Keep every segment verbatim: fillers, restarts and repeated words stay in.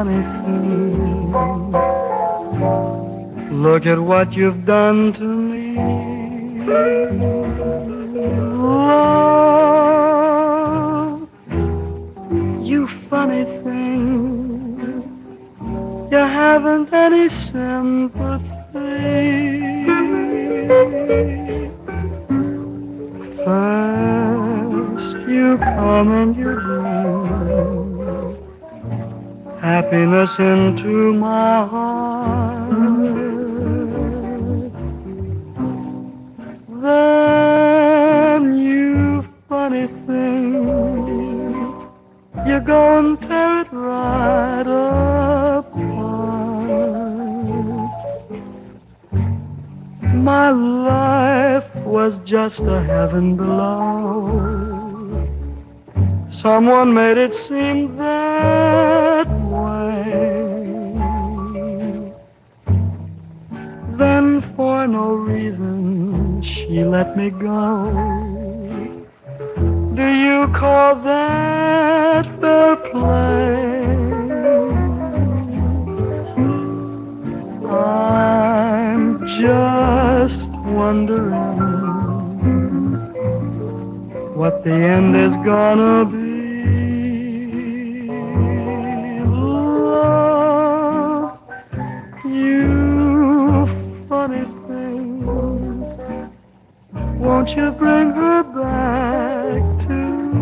funny thing. Look at what you've done to me. Love, you funny thing. You haven't any sympathy. First you come and you bring happiness into my heart. Then you funny thing, you go and tear it right apart. My life was just a heaven below. Someone made it seem that way. Then for no reason she let me go. Do you call that fair play? I'm just wondering what the end is gonna be. Love, you funny thing, won't you bring her back to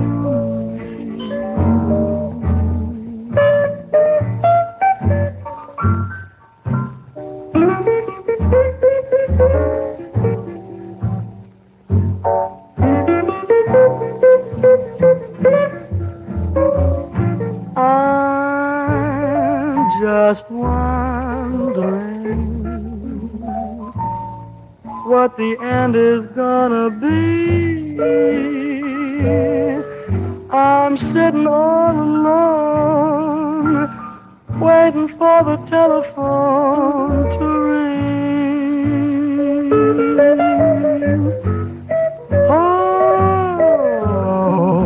just wondering what the end is gonna be. I'm sitting all alone, waiting for the telephone to ring. Oh,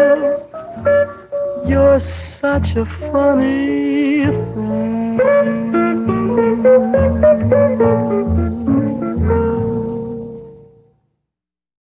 love, you're such a funny thing.